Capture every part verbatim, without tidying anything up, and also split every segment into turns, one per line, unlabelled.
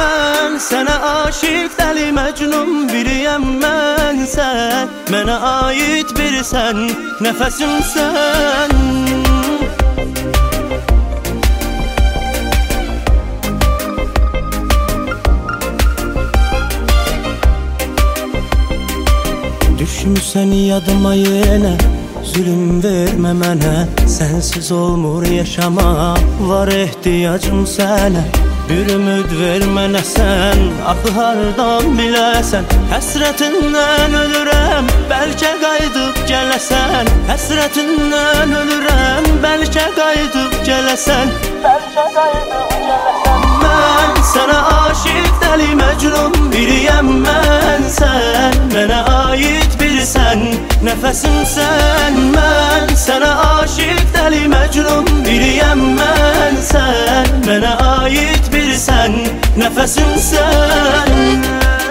Mən sənə aşiq dəli məcnun biriyəm mən sən, mənə ait birisən, nəfəsimsən. Düşmüsən yadıma yenə, zülüm vermə mənə, sənsiz olmur yaşama, var ehtiyacım sənə. Bir ümid ver mənə sən, axı hardan biləsən, həsrətindən ölürəm, bəlkə qayıdıb gələsən. Həsrətindən ölürəm, bəlkə qayıdıb gələsən, bəlkə qayıdıb gələsən. Mən sənə aşiq dəli məcnun biriyəm mən sən, mənə ait birisən, nəfəsimsən. Mən sənə aşiq dəli məcnun biriyəm mən sən, mənə ait birisən, nəfəsimsən.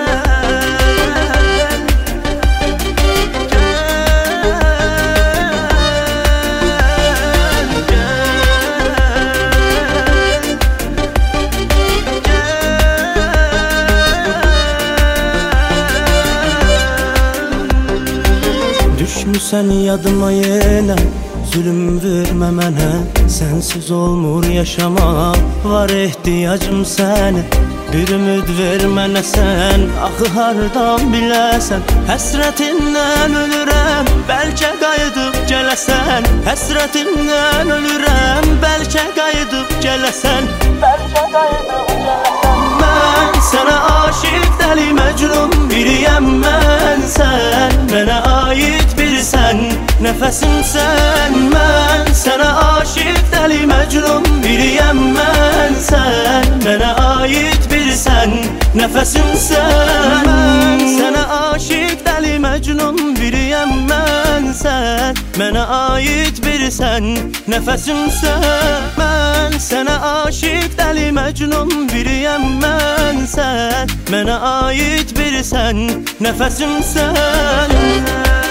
Düşmüsən yadıma yenə, zülüm vermə mənə, sənsiz olmur yaşama, var ehtiyacım sənə. Bir ümid ver mənə sən, axı hardan biləsən, həsrətindən ölürəm, bəlkə qayıdıb gələsən. Həsrətindən ölürəm, bəlkə qayıdıb gələsən, bəlkə qayıdıb gələsən. Mən sənə aşiq dəli məcnun biriyəm mən sən, mənə ait birisən, nəfəsimsən. Mən sənə aşiq dəli məcnun biriyəm mən sən, mənə ait birisən, nəfəsimsən. Mən sənə aşiq dəli məcnun biriyəm mən sən, mənə ait birisən, nəfəsimsən. Mən sənə aşiq dəli məcnun biriyəm mən sən, mənə ait birisən, nəfəsimsən.